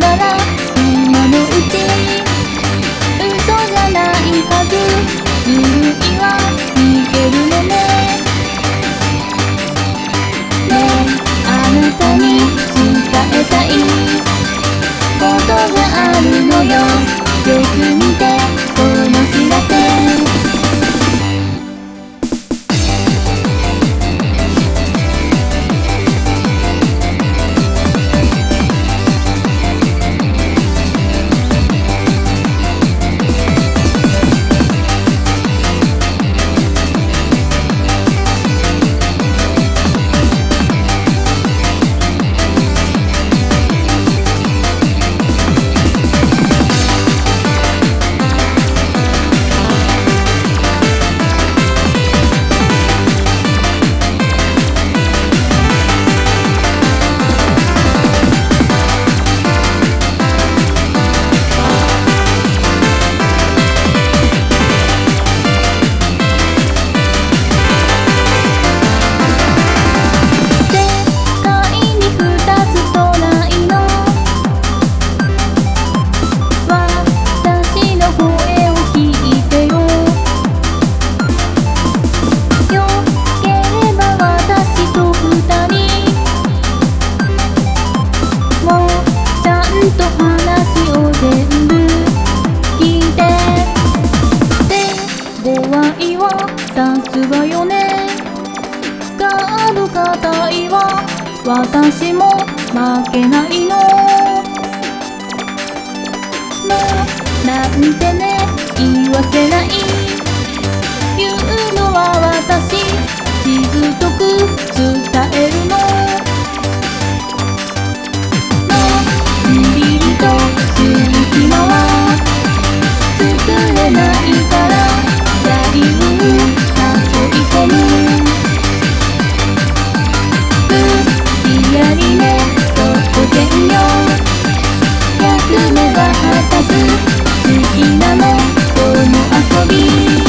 から今のうち、嘘じゃないはず、ずるいは逃げるのね。ねえあなたに伝えたいことがあるのよ。よく見てこの知らせ。さすがよね。ガード硬いわ、私も負けないの。もうなんてね言わせない、言うのは私、しぶとく伝えるの。のんびりとする暇は作れないから、やり込む無理やりねと保険よ。役目は果たす好きなのこの遊び。